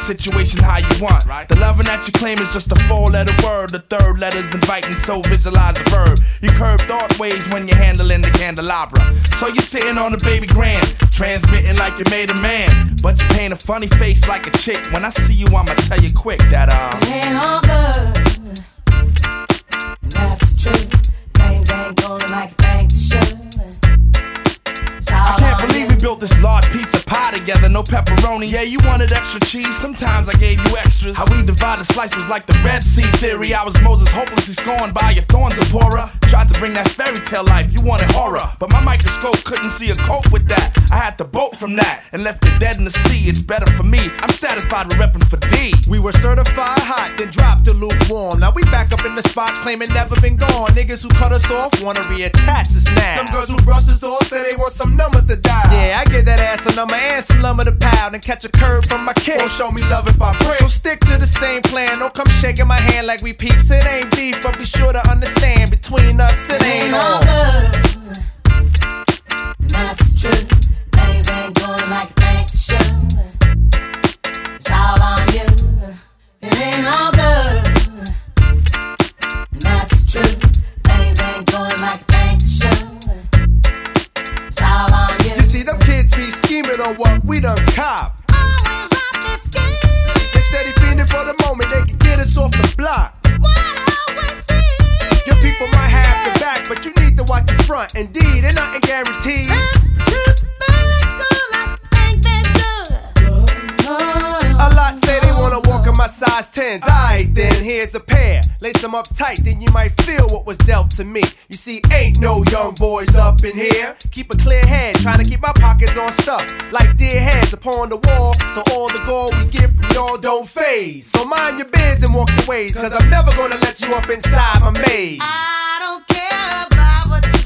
situation how you want. The loving that you claim is just a 4-letter word. The third letter's inviting, so visualize the verb. You curve thought ways when you're handling the candelabra. So you're sitting on a baby grand, transmitting like you made a man. But you paint a funny face like a chick. When I see you, I'ma tell you quick that it ain't all good, and that's true. Things ain't going like things should. I can't believe we built this large pizza pie together, no pepperoni. Yeah, you wanted extra cheese, sometimes I gave you extras. How we divided slice was like the Red Sea theory. I was Moses hopelessly scorned by your thorns, Zipporah. Tried to bring that fairy tale life, you wanted horror, but my microscope couldn't see a cope with that. I had to bolt from that and left it dead in the sea. It's better for me, I'm satisfied with repping for D. We were certified hot, then dropped to lukewarm. Now we back up in the spot, claiming never been gone. Niggas who cut us off wanna reattach us now. Them girls who brush us off say they want some numbers to dial. Yeah, I give that ass a number and some lumber to pound and catch a curve from my kid. Won't show me love if I break. So stick to the same plan. Don't come shaking my hand like we peeps. It ain't beef, but be sure to understand between us it ain't all good. That's true. Things ain't going like things should. It's all on you. It ain't all good. That's true. Things ain't going like things should. It's all on you. You see them kids be scheming on what we done cop. Always up to scheme. They steady fiending for the moment they can get us off the block. What always seems. Your people might have the back, but you need to watch the front. Indeed, ain't nothing guaranteed. A lot say they wanna walk in my size 10s. Alright then, here's a pair. Lace them up tight, then you might feel what was dealt to me. You see, ain't no young boys up in here. Keep a clear head, trying to keep my pockets on stuff. Like dear heads upon the wall, so all the gold we get from y'all don't phase. So mind your biz and walk your ways, cause I'm never gonna let you up inside my maze. I don't care about what you